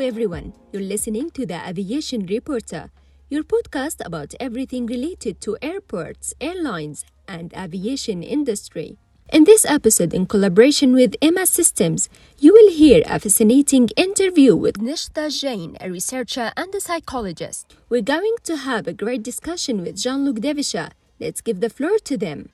everyone. You're listening to the Aviation Reporter, your podcast about everything related to airports, airlines, and aviation industry. In this episode, in collaboration with Emma Systems, you will hear a fascinating interview with Nishta Jain, a researcher and a psychologist. We're going to have a great discussion with Jean-Luc Devisha. Let's give the floor to them.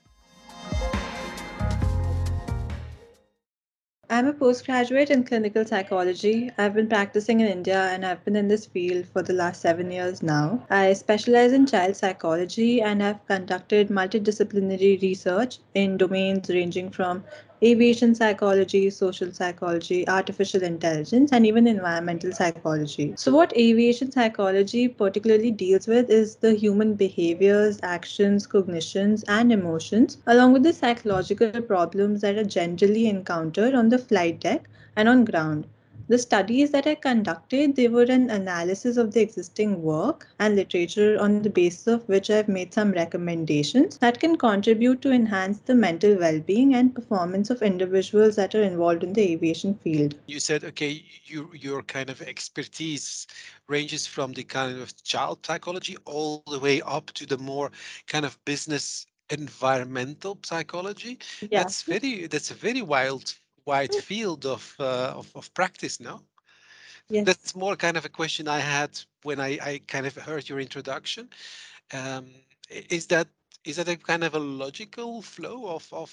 I'm a postgraduate in clinical psychology. I've been practicing in India and I've been in this field for the last 7 years now. I specialize in child psychology and I've conducted multidisciplinary research in domains ranging from aviation psychology, social psychology, artificial intelligence, and even environmental psychology. So, what aviation psychology particularly deals with is the human behaviors, actions, cognitions, and emotions, along with the psychological problems that are generally encountered on the flight deck and on ground. The studies that I conducted, they were an analysis of the existing work and literature on the basis of which I've made some recommendations that can contribute to enhance the mental well-being and performance of individuals that are involved in the aviation field. You said, okay, your kind of expertise ranges from the kind of child psychology all the way up to the more kind of business environmental psychology. Yeah. That's a very wide field of practice now. Yes. That's more kind of a question I had when I kind of heard your introduction. Um, is that a kind of a logical flow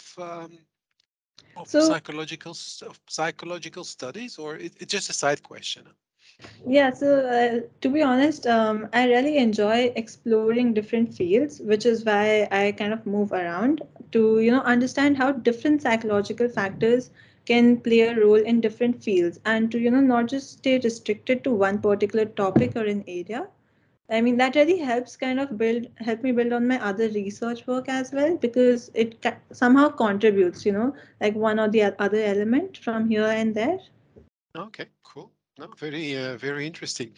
of So psychological studies, or it's just a side question? To be honest, I really enjoy exploring different fields, which is why I kind of move around to, understand how different psychological factors can play a role in different fields and to, not just stay restricted to one particular topic or an area. I mean, that really helps kind of help me build on my other research work as well because it somehow contributes, like one or the other element from here and there. Okay, cool. No, very interesting.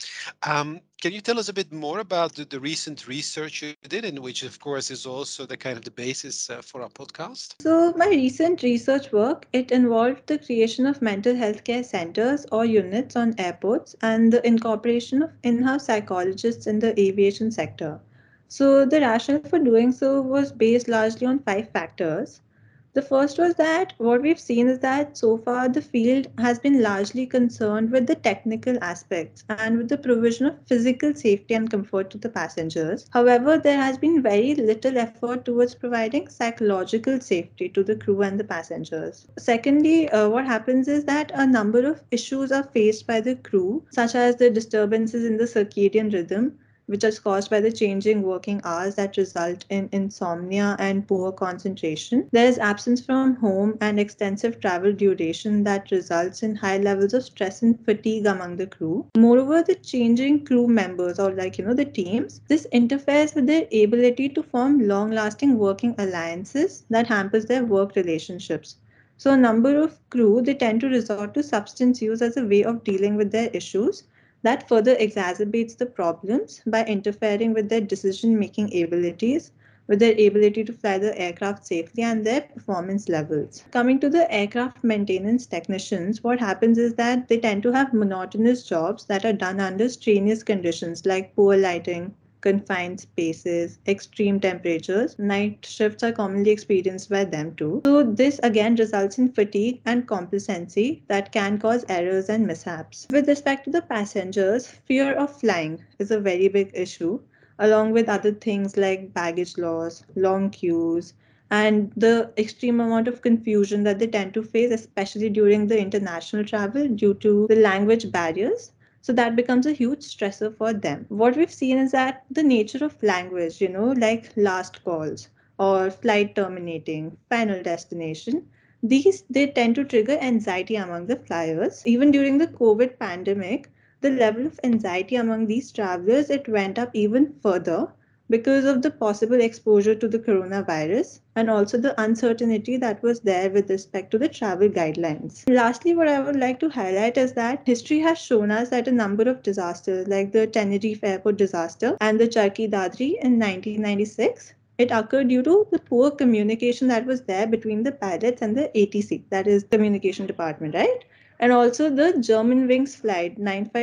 Can you tell us a bit more about the recent research you did, and which, of course, is also the kind of the basis for our podcast? So, my recent research work, it involved the creation of mental health care centers or units on airports and the incorporation of in-house psychologists in the aviation sector. So, the rationale for doing so was based largely on five factors. The first was that what we've seen is that so far the field has been largely concerned with the technical aspects and with the provision of physical safety and comfort to the passengers. However, there has been very little effort towards providing psychological safety to the crew and the passengers. Secondly, what happens is that a number of issues are faced by the crew, such as the disturbances in the circadian rhythm, which is caused by the changing working hours that result in insomnia and poor concentration. There is absence from home and extensive travel duration that results in high levels of stress and fatigue among the crew. Moreover, the changing crew members or the teams, this interferes with their ability to form long-lasting working alliances that hampers their work relationships. So a number of crew they tend to resort to substance use as a way of dealing with their issues that further exacerbates the problems by interfering with their decision making abilities, with their ability to fly the aircraft safely, and their performance levels. Coming to the aircraft maintenance technicians, what happens is that they tend to have monotonous jobs that are done under strenuous conditions like poor lighting, confined spaces, extreme temperatures. Night shifts are commonly experienced by them too. So, this again results in fatigue and complacency that can cause errors and mishaps. With respect to the passengers, fear of flying is a very big issue, along with other things like baggage loss, long queues, and the extreme amount of confusion that they tend to face, especially during the international travel due to the language barriers. So that becomes a huge stressor for them. What we've seen is that the nature of language, like last calls or flight terminating, final destination, these they tend to trigger anxiety among the flyers. Even during the COVID pandemic, the level of anxiety among these travelers it went up even further because of the possible exposure to the coronavirus and also the uncertainty that was there with respect to the travel guidelines. Lastly, what I would like to highlight is that history has shown us that a number of disasters, like the Tenerife airport disaster and the Charki Dadri in 1996, it occurred due to the poor communication that was there between the pilots and the ATC, that is communication department, right? And also the Germanwings flight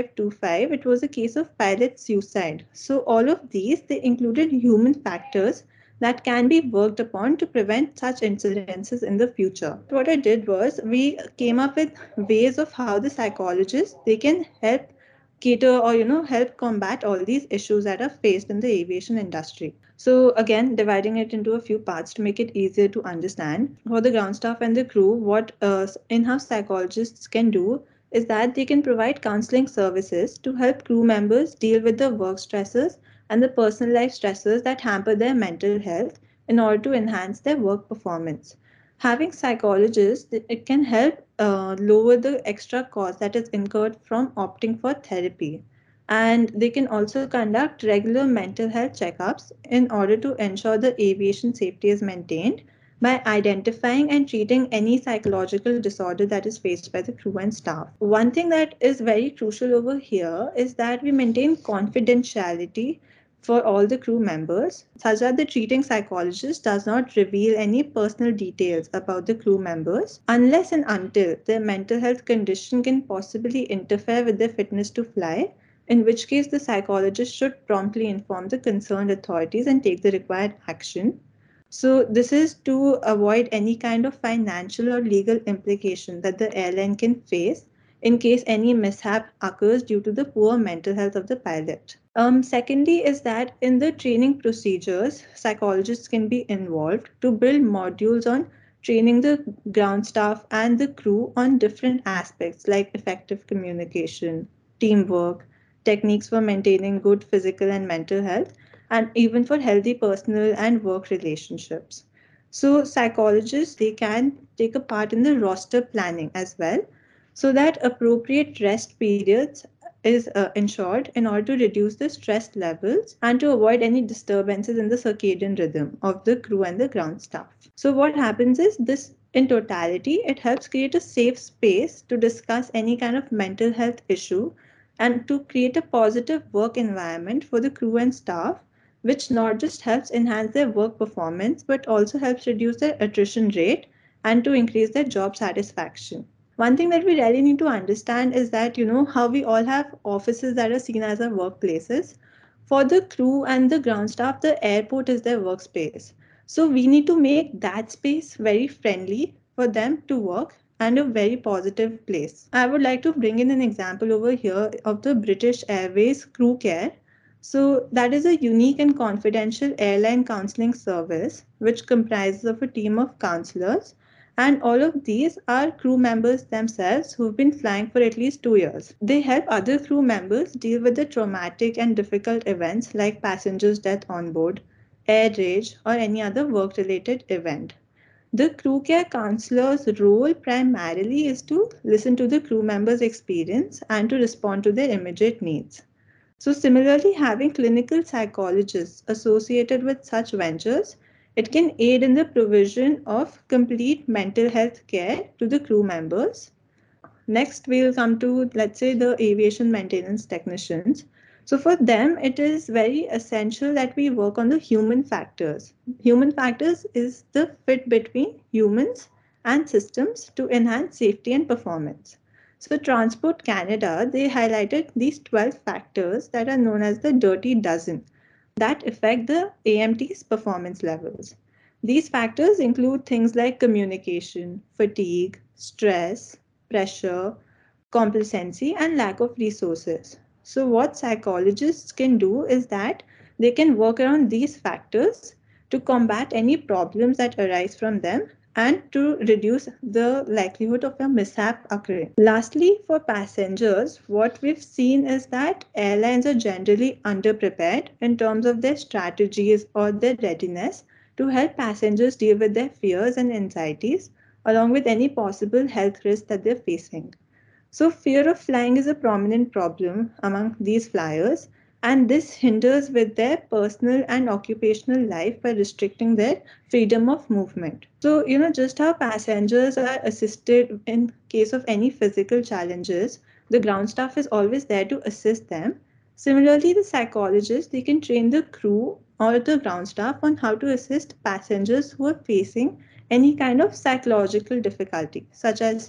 9525, it was a case of pilot suicide. So all of these, they included human factors that can be worked upon to prevent such incidences in the future. What I did was we came up with ways of how the psychologists they can help cater or help combat all these issues that are faced in the aviation industry. So again, dividing it into a few parts to make it easier to understand. For the ground staff and the crew, what in-house psychologists can do is that they can provide counseling services to help crew members deal with the work stresses and the personal life stresses that hamper their mental health in order to enhance their work performance. Having psychologists, it can help lower the extra cost that is incurred from opting for therapy. And they can also conduct regular mental health checkups in order to ensure the aviation safety is maintained by identifying and treating any psychological disorder that is faced by the crew and staff. One thing that is very crucial over here is that we maintain confidentiality for all the crew members, such that the treating psychologist does not reveal any personal details about the crew members unless and until their mental health condition can possibly interfere with their fitness to fly, in which case the psychologist should promptly inform the concerned authorities and take the required action. So, this is to avoid any kind of financial or legal implication that the airline can face in case any mishap occurs due to the poor mental health of the pilot. Secondly, is that in the training procedures, psychologists can be involved to build modules on training the ground staff and the crew on different aspects like effective communication, teamwork, techniques for maintaining good physical and mental health, and even for healthy personal and work relationships. So, psychologists they can take a part in the roster planning as well, so that appropriate rest periods is ensured in order to reduce the stress levels and to avoid any disturbances in the circadian rhythm of the crew and the ground staff. So, what happens is this in totality, it helps create a safe space to discuss any kind of mental health issue and to create a positive work environment for the crew and staff, which not just helps enhance their work performance but also helps reduce their attrition rate and to increase their job satisfaction. One thing that we really need to understand is that, how we all have offices that are seen as our workplaces. For the crew and the ground staff, the airport is their workspace. So we need to make that space very friendly for them to work and a very positive place. I would like to bring in an example over here of the British Airways Crew Care. So, that is a unique and confidential airline counseling service which comprises of a team of counselors, and all of these are crew members themselves who've been flying for at least 2 years. They help other crew members deal with the traumatic and difficult events like passengers' death on board, air rage, or any other work related event. The crew care counselor's role primarily is to listen to the crew members' experience and to respond to their immediate needs. So, similarly, having clinical psychologists associated with such ventures, it can aid in the provision of complete mental health care to the crew members. Next, we'll come to, let's say, the aviation maintenance technicians. So, for them, it is very essential that we work on the human factors. Human factors is the fit between humans and systems to enhance safety and performance. So, Transport Canada, they highlighted these 12 factors that are known as the dirty dozen that affect the AMT's performance levels. These factors include things like communication, fatigue, stress, pressure, complacency, and lack of resources. So, what psychologists can do is that they can work around these factors to combat any problems that arise from them and to reduce the likelihood of a mishap occurring. Lastly, for passengers, what we've seen is that airlines are generally underprepared in terms of their strategies or their readiness to help passengers deal with their fears and anxieties, along with any possible health risks that they're facing. So, fear of flying is a prominent problem among these flyers, and this hinders with their personal and occupational life by restricting their freedom of movement. So, just how passengers are assisted in case of any physical challenges, the ground staff is always there to assist them. Similarly, the psychologists they can train the crew or the ground staff on how to assist passengers who are facing any kind of psychological difficulty, such as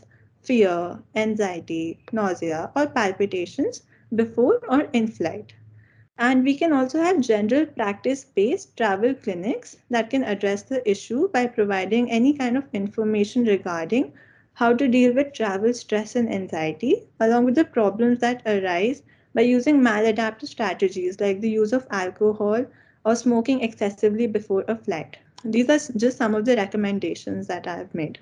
fear, anxiety, nausea, or palpitations before or in flight. And we can also have general practice based travel clinics that can address the issue by providing any kind of information regarding how to deal with travel stress and anxiety, along with the problems that arise by using maladaptive strategies like the use of alcohol or smoking excessively before a flight. These are just some of the recommendations that I have made.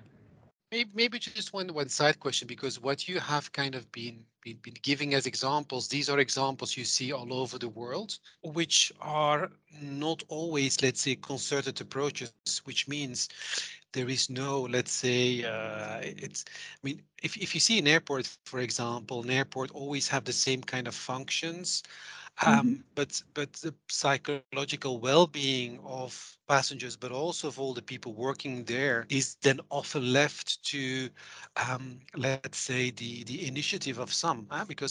Maybe just one side question, because what you have kind of been giving as examples, these are examples you see all over the world, which are not always, let's say, concerted approaches, which means there is no, let's say, it's, I mean, if you see an airport, for example, an airport always have the same kind of functions. Mhm. But the psychological well-being of passengers, but also of all the people working there, is then often left to, let's say, the initiative of some. Because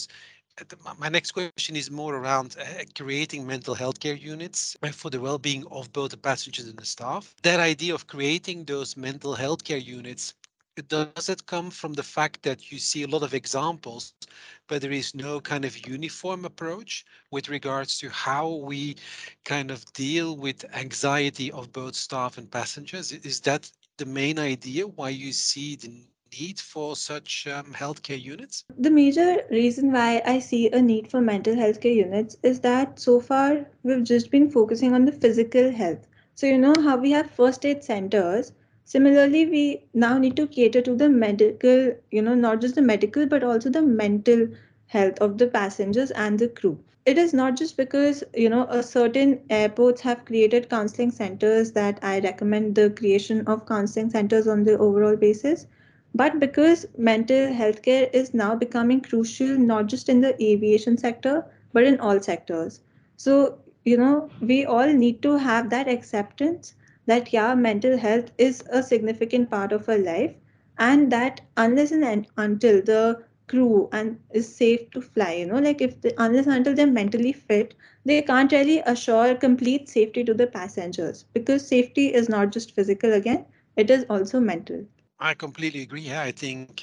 my next question is more around creating mental health care units for the well-being of both the passengers and the staff. That idea of creating those mental health care units, does it come from the fact that you see a lot of examples, but there is no kind of uniform approach with regards to how we kind of deal with anxiety of both staff and passengers? Is that the main idea why you see the need for such healthcare units? The major reason why I see a need for mental health care units is that so far we've just been focusing on the physical health. So, you know how we have first aid centers. Similarly, we now need to cater to the medical, not just the medical, but also the mental health of the passengers and the crew. It is not just because, a certain airports have created counseling centers that I recommend the creation of counseling centers on the overall basis, but because mental health care is now becoming crucial not just in the aviation sector but in all sectors. So, we all need to have that acceptance that, yeah, mental health is a significant part of our life, and that unless and until the crew and is safe to fly, like if unless until they're mentally fit, they can't really assure complete safety to the passengers, because safety is not just physical again, it is also mental. I completely agree. Yeah, I think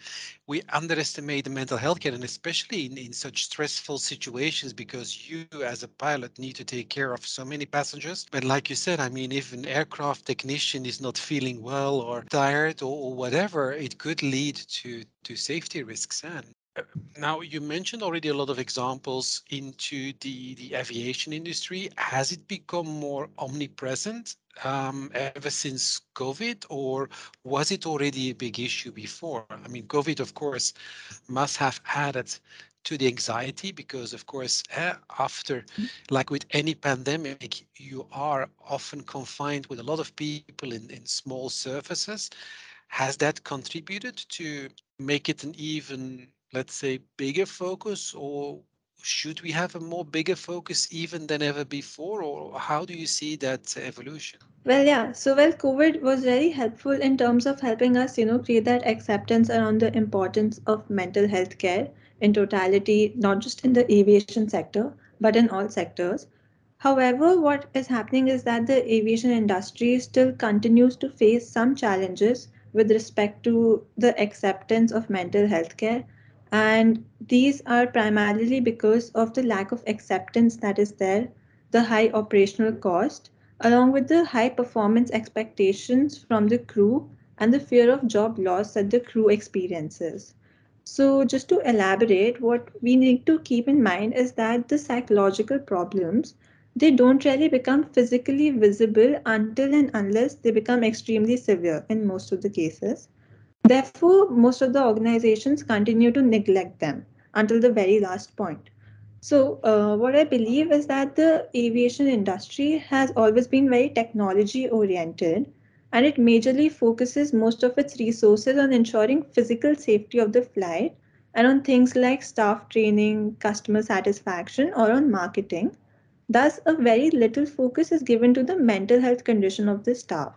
we underestimate the mental health care, and especially in such stressful situations, because you, as a pilot, need to take care of so many passengers. But like you said, I mean, if an aircraft technician is not feeling well or tired or whatever, it could lead to safety risks. And now you mentioned already a lot of examples into the aviation industry. Has it become more omnipresent ever since COVID, or was it already a big issue before? I mean, COVID, of course, must have added to the anxiety because, of course, after, like with any pandemic, you are often confined with a lot of people in small surfaces. Has that contributed to make it an even, let's say, bigger focus, or should we have a more bigger focus even than ever before, or how do you see that evolution? Well, yeah. So, COVID was very helpful in terms of helping us, create that acceptance around the importance of mental health care in totality, not just in the aviation sector, but in all sectors. However, what is happening is that the aviation industry still continues to face some challenges with respect to the acceptance of mental health care. And these are primarily because of the lack of acceptance that is there, the high operational cost, along with the high performance expectations from the crew and the fear of job loss that the crew experiences. So, just to elaborate, what we need to keep in mind is that the psychological problems, they don't really become physically visible until and unless they become extremely severe in most of the cases. Therefore, most of the organizations continue to neglect them until the very last point. So, what I believe is that the aviation industry has always been very technology oriented, and it majorly focuses most of its resources on ensuring physical safety of the flight and on things like staff training, customer satisfaction, or on marketing. Thus, a very little focus is given to the mental health condition of the staff.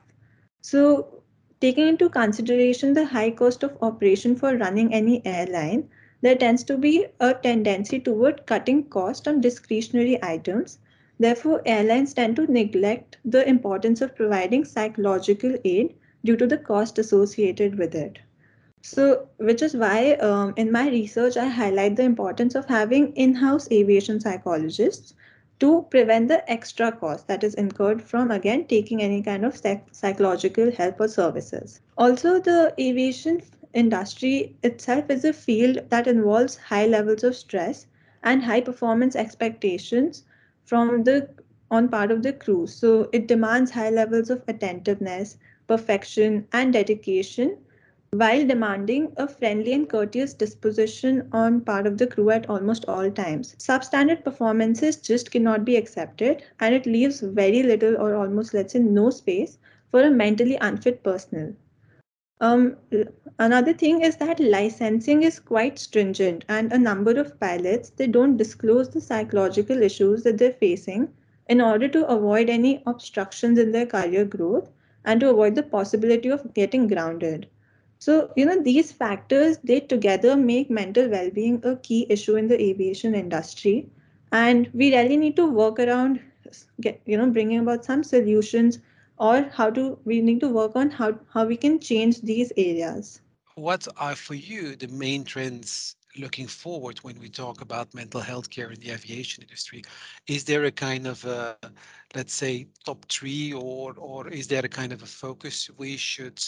So, taking into consideration the high cost of operation for running any airline, there tends to be a tendency toward cutting cost on discretionary items. Therefore, airlines tend to neglect the importance of providing psychological aid due to the cost associated with it. So, which is why in my research, I highlight the importance of having in house aviation psychologists to prevent the extra cost that is incurred from, again, taking any kind of psychological help or services. Also, the aviation industry itself is a field that involves high levels of stress and high performance expectations from the on part of the crew. So, it demands high levels of attentiveness, perfection, and dedication while demanding a friendly and courteous disposition on part of the crew at almost all times. Substandard performances just cannot be accepted, and it leaves very little or almost, let's say, no space for a mentally unfit personnel. Um, Another thing is that licensing is quite stringent, and a number of pilots they don't disclose the psychological issues that they're facing in order to avoid any obstructions in their career growth and to avoid the possibility of getting grounded. So, these factors they together make mental well-being a key issue in the aviation industry, and we really need to work around, bringing about some solutions or how to we need to work on how we can change these areas. What are for you the main trends looking forward when we talk about mental health care in the aviation industry? Is there a kind of a, let's say, top three, or is there a kind of a focus we should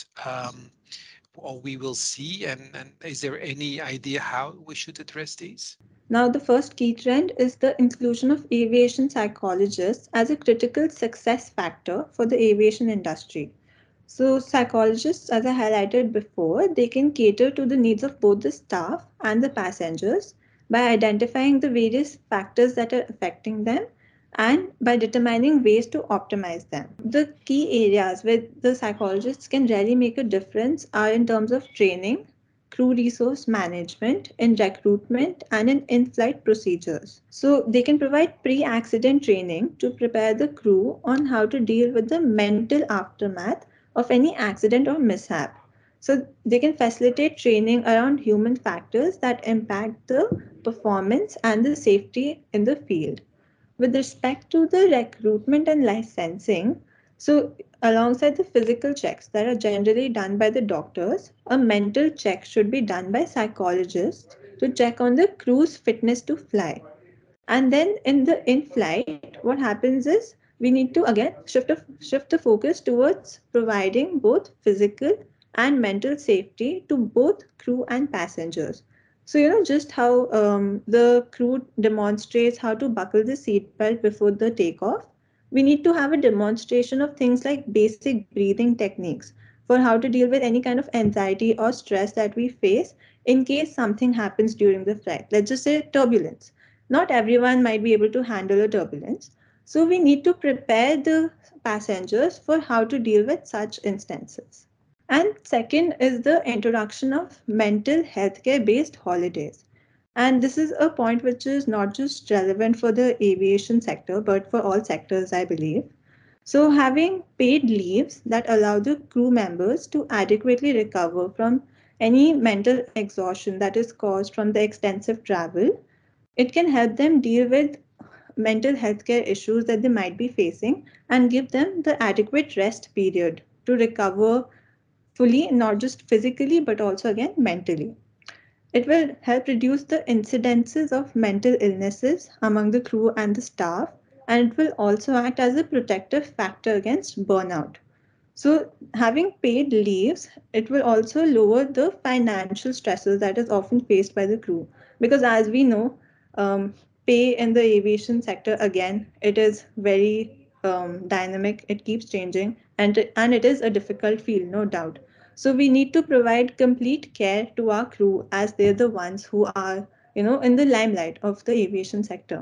or we will see? And is there any idea how we should address these? Now, the first key trend is the inclusion of aviation psychologists as a critical success factor for the aviation industry. So, psychologists, as I highlighted before, they can cater to the needs of both the staff and the passengers by identifying the various factors that are affecting them and by determining ways to optimize them. The key areas where the psychologists can really make a difference are in terms of training, crew resource management, in recruitment, and in in-flight procedures. So they can provide pre-accident training to prepare the crew on how to deal with the mental aftermath of any accident or mishap. So they can facilitate training around human factors that impact the performance and the safety in the field. With respect to the recruitment and licensing, so alongside the physical checks that are generally done by the doctors, a mental check should be done by psychologists to check on the crew's fitness to fly. And then in flight, what happens is we need to again shift the focus towards providing both physical and mental safety to both crew and passengers. So just how the crew demonstrates how to buckle the seatbelt before the takeoff, we need to have a demonstration of things like basic breathing techniques for how to deal with any kind of anxiety or stress that we face in case something happens during the flight. Let's just say turbulence. Not everyone might be able to handle a turbulence. So we need to prepare the passengers for how to deal with such instances. And second is the introduction of mental health care based holidays. And this is a point which is not just relevant for the aviation sector, but for all sectors, I believe. So, having paid leaves that allow the crew members to adequately recover from any mental exhaustion that is caused from the extensive travel, it can help them deal with mental health care issues that they might be facing and give them the adequate rest period to recover fully, not just physically, but also again mentally. It will help reduce the incidences of mental illnesses among the crew and the staff, and it will also act as a protective factor against burnout. So, having paid leaves, it will also lower the financial stresses that is often faced by the crew. Because, as we know, um, pay in the aviation sector again, it is very dynamic. It keeps changing, and it is a difficult field, no doubt. So, we need to provide complete care to our crew as they're the ones who are, in the limelight of the aviation sector.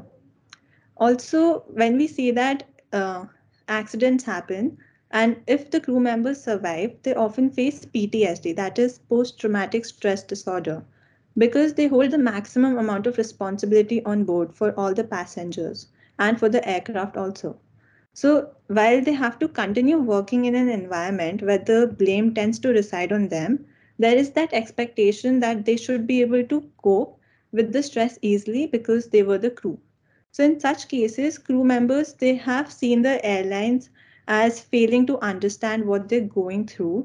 Also, when we see that accidents happen, and if the crew members survive, they often face PTSD, that is post traumatic stress disorder, because they hold the maximum amount of responsibility on board for all the passengers and for the aircraft also. So, while they have to continue working in an environment where the blame tends to reside on them, there is that expectation that they should be able to cope with the stress easily because they were the crew. So in such cases, crew members they have seen the airlines as failing to understand what they're going through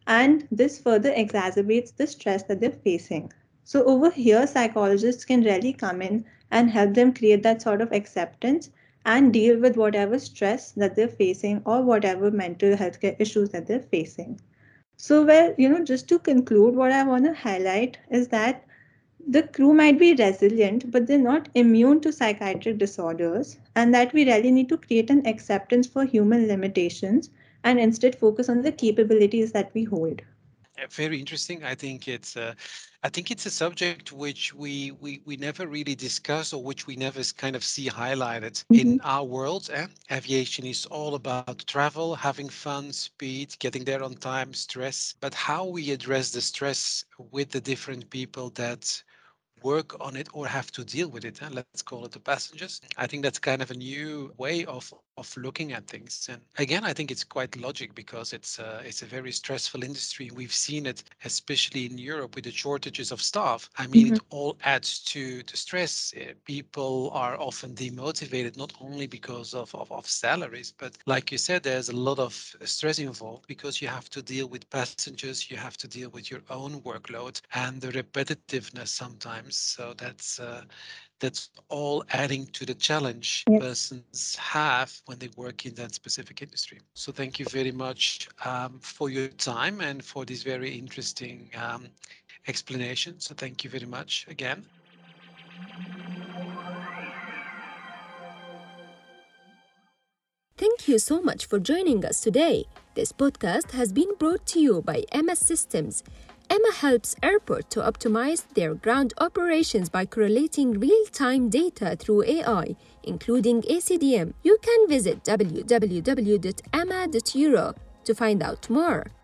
and this further exacerbates the stress that they're facing. So, over here, psychologists can really come in and help them create that sort of acceptance and deal with whatever stress that they're facing or whatever mental health care issues that they're facing. So, well, just to conclude, what I want to highlight is that the crew might be resilient, but they're not immune to psychiatric disorders, and that we really need to create an acceptance for human limitations and instead focus on the capabilities that we hold. Very interesting. I think it's a subject which we never really discuss, or which we never kind of see highlighted Mhm. in our world. Aviation is all about travel, having fun, speed, getting there on time, stress. But how we address the stress with the different people that work on it or have to deal with it, let's call it the passengers. I think that's kind of a new way of looking at things. And again, I think it's quite logic because it's a very stressful industry. We've seen it, especially in Europe, with the shortages of staff. I mean, Mhm. it all adds to the stress. People are often demotivated, not only because of salaries, but like you said, there's a lot of stress involved because you have to deal with passengers, you have to deal with your own workload and the repetitiveness sometimes. So that's all adding to the challenge Yes. persons have when they work in that specific industry. So thank you very much for your time and for this very interesting explanation. So thank you very much again. Thank you so much for joining us today. This podcast has been brought to you by Emma Systems. Emma helps airports to optimize their ground operations by correlating real-time data through AI, including ACDM. You can visit www.emma.euro to find out more.